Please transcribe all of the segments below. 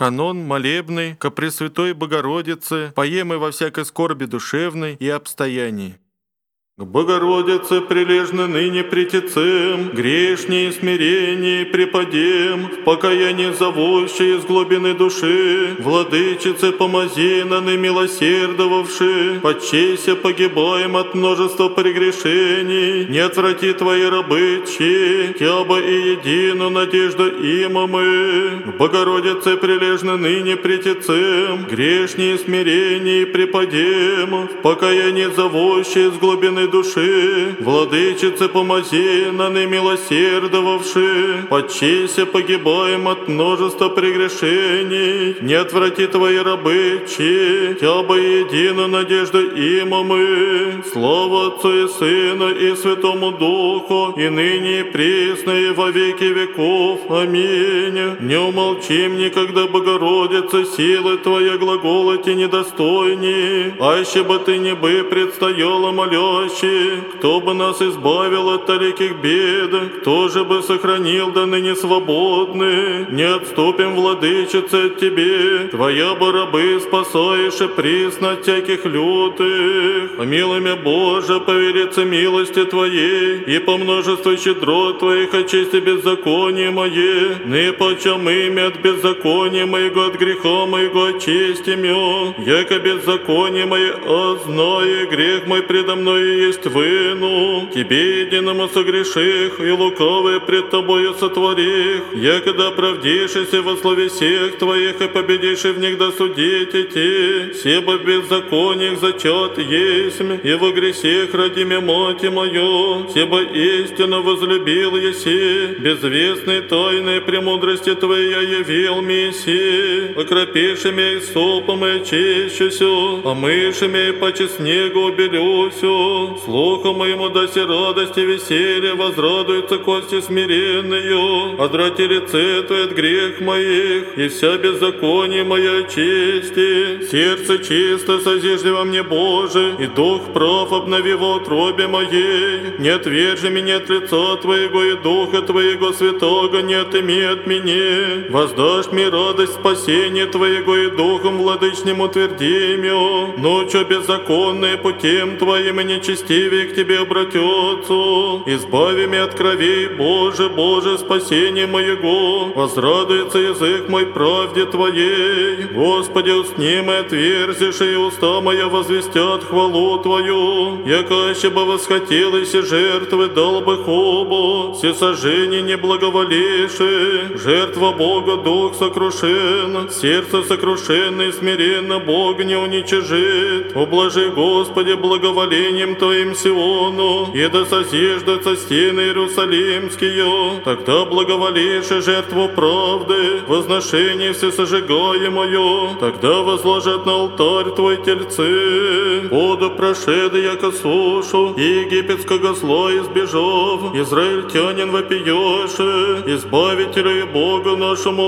канон молебный ко Пресвятой Богородице, поемы во всякой скорби душевной и обстоянии. К Богородице прилежно ныне притецем, грешнее смирение преподем, в покаянии зовущей из глубины души, владычице помози наны милосердовавши, почейся погибаем от множества прегрешений, не отврати твои рабы чьи, тяба и едину надежду има мы. К Богородице прилежно ныне притецем, грешнее смирение преподем, в покаянии зовущей из глубины души, владычице помози наны милосердовавши, почейся погибаем от множества прегрешений, не отврати твои рабы чьи, тяба едину надежду има мы. Слава Отцу и Сыну и Святому Духу, и ныне и присно и во веки веков. Аминь. Не умолчим никогда, Богородица, силы Твоя глаголоти недостойни, аще бы Ты не бы предстояла молящей, кто бы нас избавил от далеких бед, кто же бы сохранил до ныне свободны. Не отступим, владычице, от Тебе, Твоя бы рабы спасаешь и присно от всяких лютых. Помилуй меня, Боже, по велице милости Твоей, и по множеству щедрот Твоих очисти беззаконие мое, не почем имя от беззакония моего, от греха моего очисти меня, яко беззаконие мое, а знаю, грех мой предо мною есть вину. Тебе единому согреших, и лукавое пред Тобою сотворих, якогда оправдишься во слове всех Твоих, и победишь в них досудить идти. Себо в беззакониях зачат есть, и во грехах роди мя мать мою, себо истинно возлюбил еси, безвестной тайной премудрости Твоей явил месси, окропиши мя и сопом и очищуся, а мыши мя и почи снегу убелюсю. Слуху моему даси радости и веселье, возрадуются кости смиренные, отврати лице Твое от грех моих, и вся беззаконие моя очисти. Сердце чисто созижди во мне, Боже, и дух прав обнови во утробе моей. Не отвержи меня от лица Твоего, и духа Твоего святого не отыми от меня. Воздашь мне радость спасения Твоего, и духом владычным утверди меня. Ночью беззаконные путем Твоим и нечестивее к Тебе обратятся. Избави меня от кровей, Боже, Боже, спасение моего. Возрадуется язык мой правде Твоей. Господи, устни мои отверзишь, и уста моя возвестят хвалу Твою. Якаще бы восхотелось и жертвы дал бы хобу, все сожжения не благоволивши. Жертва Бога дух сокрушен, сердце сокрушенно и смиренно Бог не уничижит. Ублажи, Господи, благоволением Твоим Сиону, и да созиждутся стены Иерусалимские. Тогда благоволишь и жертву правды, возношение всесожигаемое, тогда возложат на алтарь Твой тельцы. Воду прошеды, яко сушу, египетского зла избежав, израильтянин вопиёше, избавителю и Богу нашему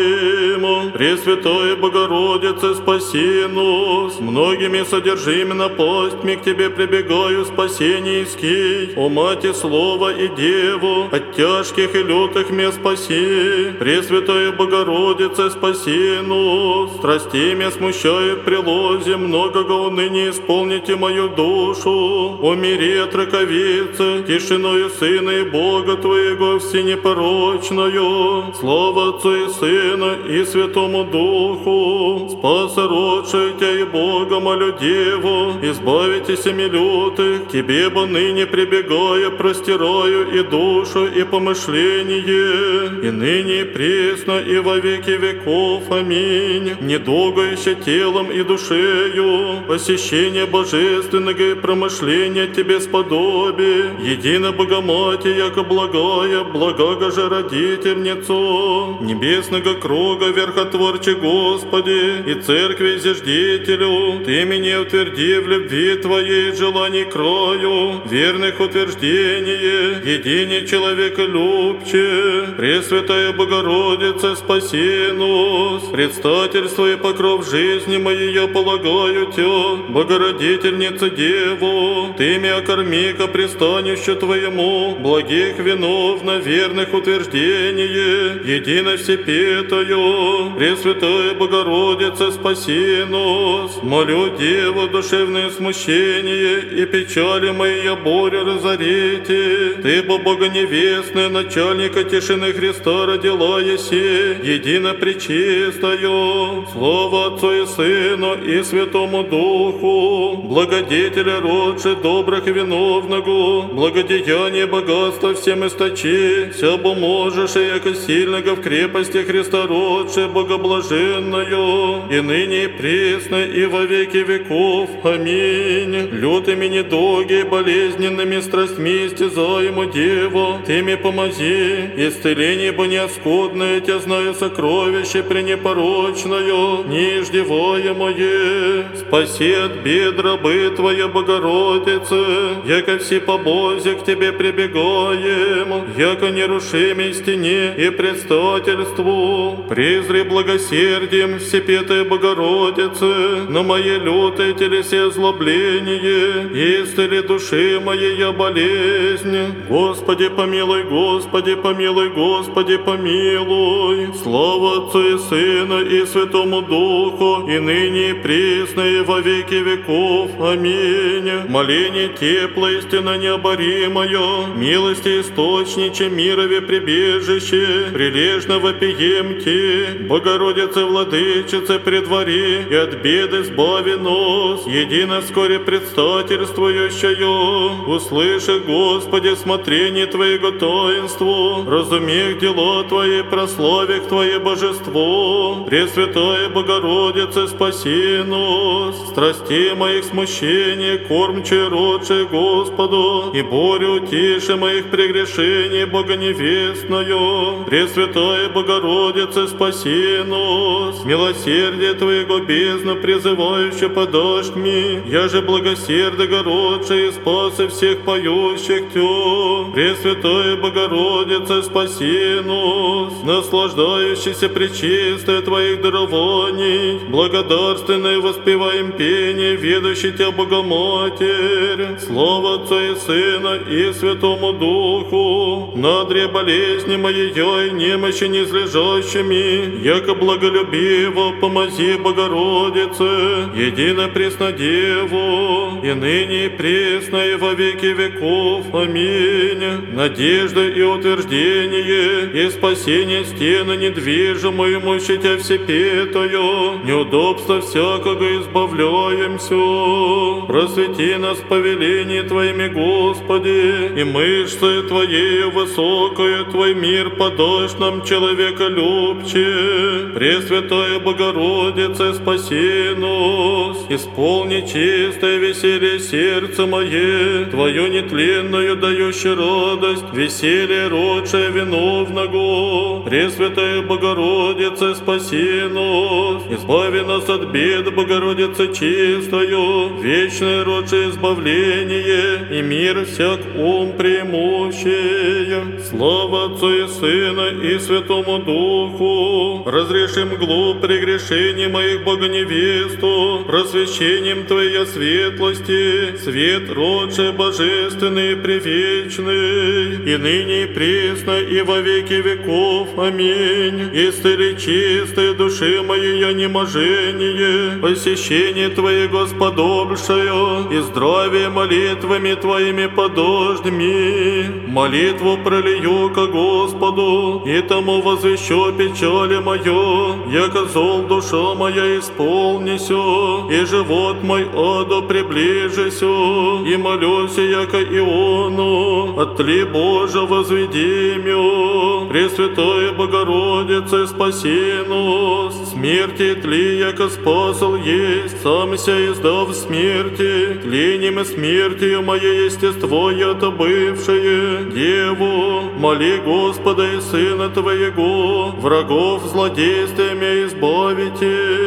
поиму. Пресвятая Богородице, спаси нас, многими содержими напастьми к Тебе прибегаю спасение иский. О Мати Слова и Деву, от тяжких и лютых мест спаси. Пресвятая Богородице, спаси нас, страсти меня смущают прилозе, многого уныния исполните мою душу. Умири от раковицы, тишиною Сына и Бога Твоего всенепорочною. Слава Отцу и Сыну и Святому Духу. Спаса родшую Тя и Бога молю Деву, избавитесь ими лютых, к Тебе бы ныне прибегая простираю и душу, и помышление, и ныне и пресно, и во веки веков. Аминь. Недугающее телом и душею, посещение божественного и промышления Тебе сподобие, едино Богоматерь, яко благая, благого же родительницу, небесного круга верхотворче Господи, и церкви зиждителю, Ты меня утверди в любви Твоей желаний краю, верных утверждение, едине человека любче. Пресвятая Богородица, спаси нас. Иисус, предстательство и покров жизни моей я полагаю Тя, Богородительница Деву, Ты меня корми ко пристанищу Твоему, благих винов на верных утверждение, едино всепетаю, Пресвятая Богородица, спаси нас, молю Деву душевное смущение и печали мои я боря разорите, Ты, Бога невестная, начальника тишины Христа родила еси, едино пречистою, Слово Отцу и Сыну и Святому Духу, благодетеля родши добрых и виновного, благодеяние богатства всем источи, вся бо можешь, и яко сильного в крепости Христа родши, богоблаженную, и ныне и пресно, и во веки веков. Аминь. Лютыми недуги, болезненными страстьми истязаему Деву, Ты мне помози, исцеление бо неоскудное, Тя знаю сокровище пренепорочное, ниждеваемое. Спаси от бед рабы Твоя, Богородица, яко все по Бозе к Тебе прибегаем, яко нерушимой стене и предстательству. Презри благосердием, Всепетая Богородица, на моей лютой телесе озлобление, исцели души моей я болезнь. Господи помилуй, Господи помилуй, Господи помилуй. Слава Отцу и Сыну и Святому Духу, и ныне и присно, и во веки веков. Аминь. Моление тепло, истина необоримая, милости источниче, мирове прибежище, прилежно вопием Ти, Богородице Владычице предвари, и от бед избави нас, едино вскоре предстательствующую. Услыши, Господи, смотрение Твоего таинству, разумех дела Твои, прославих Твое божество. Пресвятая Богородице, спаси нас, страстей моих смущение, кормче родшее Господу, и борю утише моих прегрешений богоневестную. Пресвятая Богородице, спаси нас, милосердие Твоего бездну призывающе подашь мне, я же благосердно городший и спасы всех поющих Тя. Пресвятая Богородице, спаси нас, наслаждающийся пречистая Твоих дарований, благодарственное воспеваем пение, ведущий Тя Богоматерь. Слава Отцу и Сына и Святому Духу, надре болезни моей и немощи низлежащими, яко благолюбиво помози Богородице, едино пресно Деву, и ныне и пресно, и во веки веков. Аминь. Надежда и утверждение, и спасение стены недвижимой, мощи Тя всепетую, неудобства всякого избавляемся. Просвети нас в повелении Твоими, Господи, и мышцы Твоею высокою Твой мир подашь нам, человеколюбче. Пресвятая Богородице, спаси нас, исполни чистое веселье сердце мое, Твою нетленную дающую радость, веселье родшее виновного. Пресвятая Богородице, спаси нас, избави нас от бед, Богородице чистою, вечное родшее избавление, и мир всяк ум преимущее. Слава Отцу и Сына и Святому Духу, разрешим глуп прегрешений моих Богоневесту, просвещением Твоей светлости, свет родший божественный и превечный, и ныне и пресно, и во веки веков. Аминь. Исцели чистые души моей я неможение, посещение Твоего сподобшее, и здравие молитвами Твоими подождми. Молитву пролью ко Господу, и тому возвещу печали мое, яко зол душа моя исполнися, и живот мой аду приближися, и молюся, яко Иону, от Тли Божия возведи мя. Пресвятая Богородице, спаси нас, смерти тли, яко спасал есть, самся издав смерти, тлением и смертью мое естество я добывшее. Деву, моли Господа и Сына Твоего, врагов злодействиями избавите.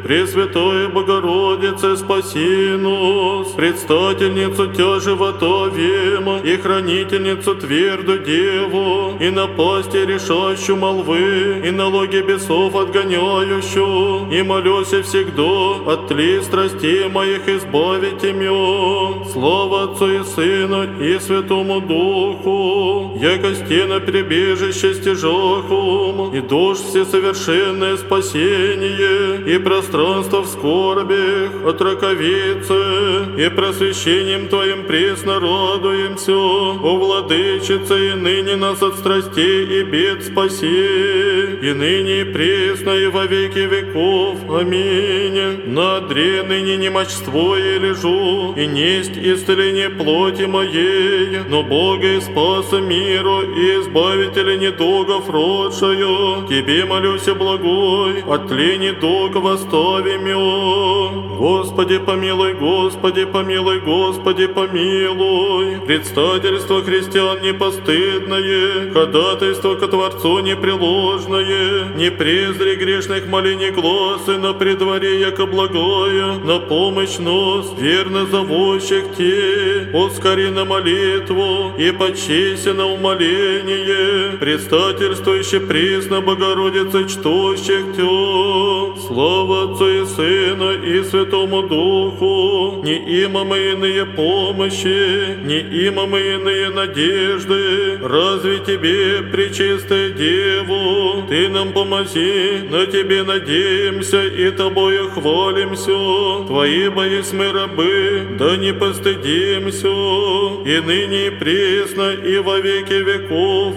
Пресвятая Богородице, спаси нас, предстательницу Тя живота вема и хранительницу тверду Деву, и напасти решащую молвы, и налоги бесов отгоняющую, и молюся всегда от тли страстей моих избавите меня. Слава Отцу и Сыну и Святому Духу, яко стена прибежище стяжахом, и душ всесовершенное спасение, и пространство в скорбях от раковицы, и просвещением Твоим пресно радуемся, о Владычице, и ныне нас от страстей и бед спаси, и ныне и пресно, и во веки веков. Аминь. На одре ныне немощствуя лежу, и несть исцеление плоти моей, но Бога и Спаса миру, и Избавителя недугов родшую, Тебе молюся, благой, от тлени недуг восстави меня. Господи помилуй, Господи помилуй, Господи помилуй. Предстательство христиан непостыдное, ходатайство ко Творцу непреложное, не презри грешных молений гласы, на предворе яко благое, на помощь нас, верно зовущих Те, ускори на молитву и почися на умоление, предстательствующе пресно Богородице чтущих Тя. Слава Отцу и Сыну и Святому Духу, не имам иные помощи, не имам иные надежды, разве Тебе, пречистая Деву, Ты нам помози, на Тебе надеемся и Тобою хвалимся. Твои боясь мы рабы, да не постыдимся, и ныне и пресно, и во веки веков.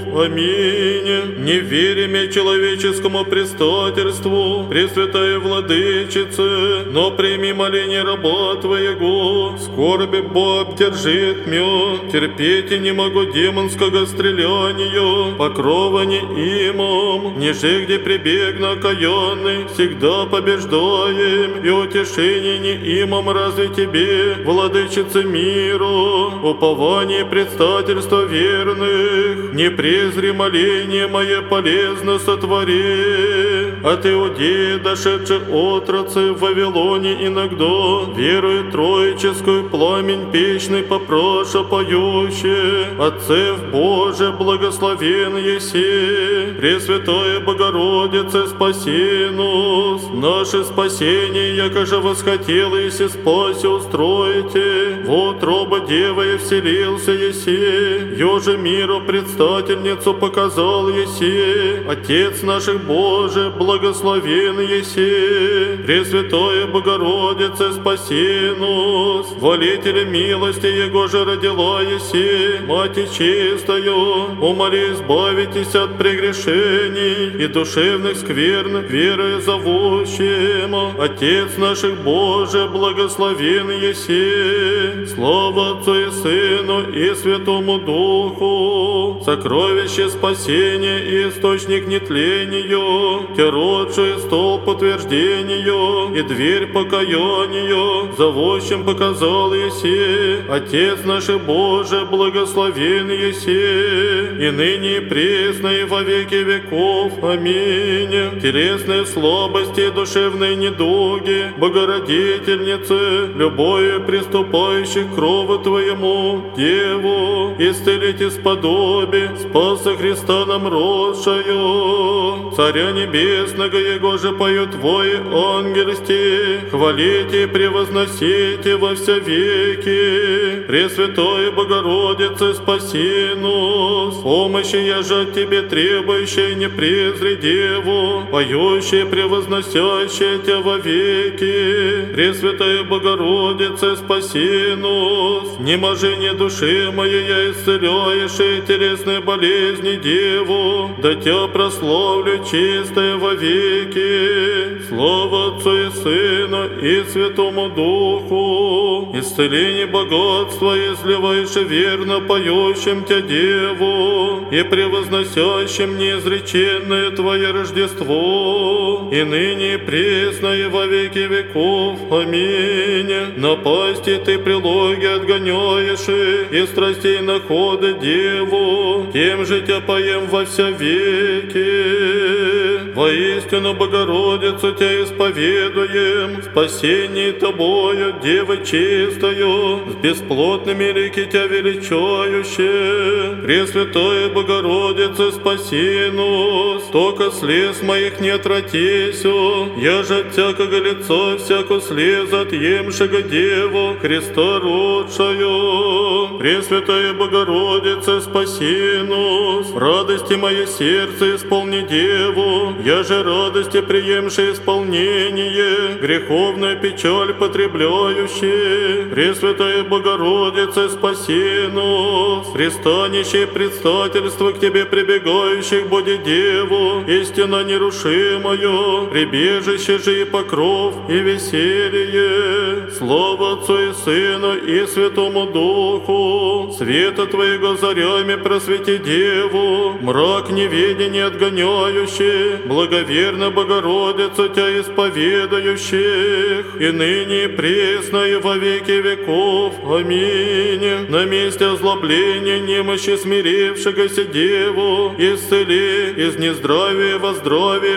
Аминь. Не верим я человеческому предстательству, Пресвятая Владычице, но прими моление раба Твоего, скорби Бо обдержит мя, терпеть и не могу демонского стреляния, покрова не имам, ниже где прибегну окаянный, всегда побеждаем, и утешение не имам разве Тебе, Владычице миру, упование предстательства верных, не презри моление мое полезно сотвори. От Иудеи, дошедших отрацы в Вавилоне иногда, верую троическую пламень печный попроша поющие, Отцев Боже, благословен еси, Пресвятая Богородице, спаси нас, наше спасение, яко же восхотел еси спаси устроите, вот роба Девы вселился еси, еже миру предстательницу показал еси, Отец наших Боже, благословен еси, Пресвятая Богородице, спаси нас, волителя милости Его же родила еси, Мати чистою, умоли избавитесь от прегрешений и душевных скверн, верою зовущим, Отец наших Боже, благословен еси, слава Отцу и Сыну и Святому Духу, сокровище спасения и источник нетлению, тяродший столб утверждению и дверь покаянию, зовущим показал еси, Отец наш Боже, благословен еси, и ныне и пресно и во веки веков. Аминь. Телесные слабости, душевные недуги, Богородительнице, любое приступающих к крову Твоему, Деву, исцелить исподоби, Спаса Христа нам родшую, Царя Небесного, Его же поют Твои ангельсти, хвалите и превозносите во все веки. Пресвятая Богородице, спаси нас, помощи я же от Тебе требующая, не презри Деву, поющая, превозносящая Тебя во веки. Пресвятая Богородице, спаси нас, неможение души моей я исцеляешь, и телесные болезни Деву, да Тебя прославлю чистая во веки. Слава Отцу и Сыну и Святому Духу, исцеление богатства изливаешь верно поющим Тебя Деву, и превозносящим неизреченное Твое Рождество, и ныне и пресно и во веки веков. Аминь. Напасти Ты прилоги отгоняешь, и страстей находа Деву, тем же Тебя поем во все веки. Воистину, Богородицу Тебя исповедуем, спасение Тобою, Девы чистою, с бесплотными лики Тебя величающие. Пресвятая Богородица, спаси нас, только слез моих не отвратесю, я же от всякого лица всяку слезу отъемшего Деву, Христа родшую. Пресвятая Богородица, спаси нас, в радости мое сердце исполни Деву, я же радости приемшее исполнение, греховная печаль потребляющая. Пресвятая Богородица, спаси нас, пристанище и предстательство к Тебе прибегающих будет Деву, истина нерушимая, прибежище же и покров и веселье. Слава Отцу и Сыну и Святому Духу, света Твоего зарями просвети Деву, мрак неведения отгоняющий, благоверно Богородицу Тебя исповедающих, и ныне и пресно и во веки веков. Аминь. На месте озлобления немощи смирившегося Деву, исцели из нездравия во здравие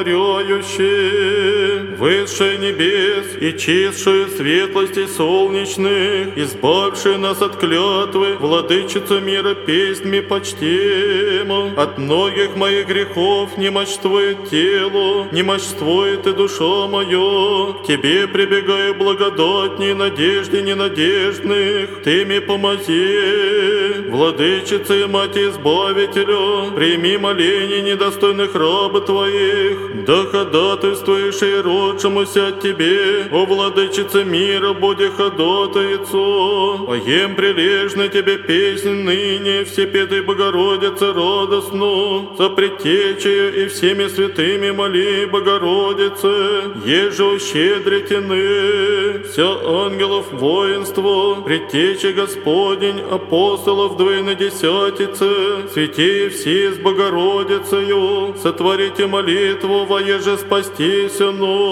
претворяющий, высшее небес и чистшую светлости солнечных, избавшие нас от клятвы, владычица мира песнями почтим. От многих моих грехов немощствует тело, немощствует и душа моя. К Тебе прибегаю благодатней надежде ненадежных, Ты мне помози. Владычица и Мать Избавителя, прими моление недостойных раб Твоих, да ходатайствуешь и родшемуся от Тебе, о Владычице мира, буди ходатайцу. Поем прилежно Тебе песнь ныне, всепетой Богородице радостну, за предтечею и всеми святыми моли, Богородице, еже ущедритины, вся ангелов воинство, предтечи Господень, апостолов двоенадесятицы, святей все с Богородицею, сотворите молитву, воеже спастися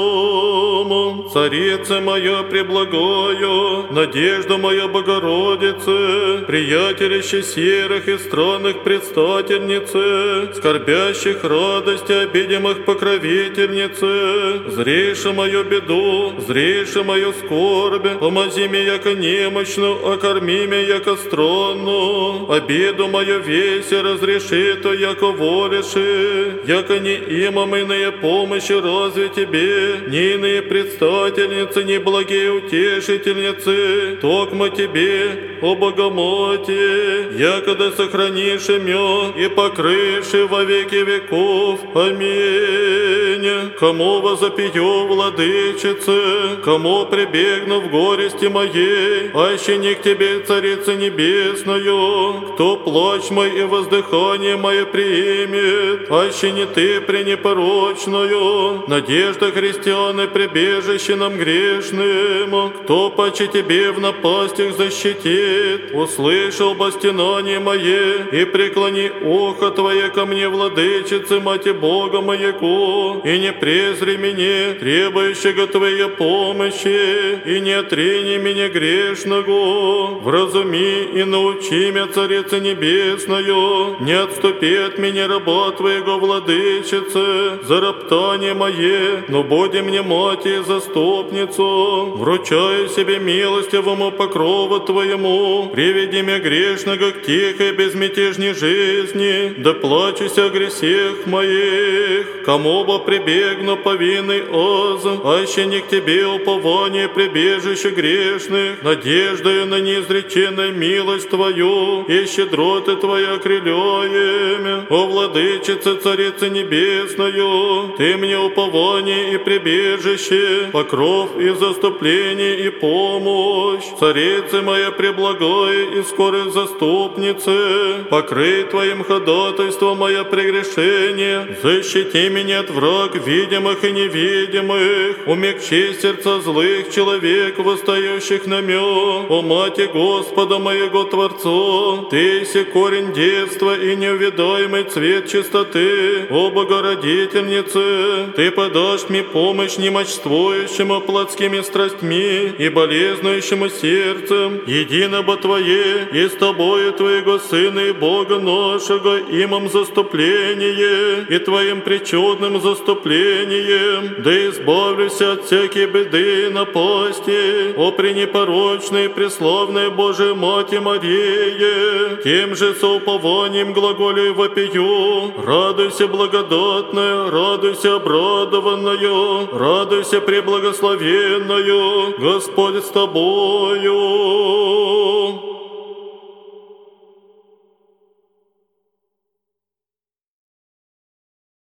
нам. Царица моя преблагаю, надежда моя Богородице, приятелище серых и странных предстательницы, скорбящих радости, обидимых покровительницы, зрейше мою беду, зрейше мою скорбь, помози мне, яко немощну, окорми меня, яко странну, обиду мою весь разреши, то яко волиши, яко не имам иные помощи разве Тебе, ни иные предстательницы, ни благие утешительницы, токмо Тебе, о Богомате, якода сохранишь имя и покрыши во веки веков. Аминь. Кому возопью, Владычице, кому прибегну в горести моей, аще не к Тебе, Царица Небесною, кто плач мой и воздыхание мое примет, аще не Ты пренепорочную, надежда христиан и прибежище нам грешным, кто паче Тебе в напастях защитит, услышал бы стенание мое и преклони ухо Твое ко мне, Владычице, Мати Бога моего, и не презри меня, требующего Твоей помощи, и не отрини меня грешного. Вразуми и научи меня, Царица Небесною, не отступи от меня, раба Твоего, Владычице, за роптание мое, но буди мне мать и заступницу. Вручаю себе милостивому покрову Твоему, приведи меня грешного к тихой безмятежной жизни, да плачусь о грехах моих. Кому бы прибегну повинный оз, аще не к Тебе упование прибежище грешных, надеждою на неизреченную милость Твою и щедроты Твоя окрыляем. О Владычице, Царица Небесною, Ты мне упование и прибежище, покров и заступление и помощь. Царица моя преблагая и скорой заступнице, покрый Твоим ходатайством мое прегрешение, защити меня от врага благ видимых и невидимых, умягчи сердца злых человек, восстающих на мё. О Мати Господа моего Творцу, Ты си корень детства и неувидаемый цвет чистоты. О Богородительнице, Ты подашь мне помощь немощствующему плотскими страстьми и болезнующему сердцем, единого Твое и с Тобою Твоего Сына и Бога нашего, имам заступление и Твоим причудным заступлением, да избавлюся от всякой беды и напасти. О пренепорочная и преславная Божия Мати Мария, тем же соупованием глаголю и вопию, радуйся благодатная, радуйся обрадованная, радуйся преблагословенная, Господь с тобою.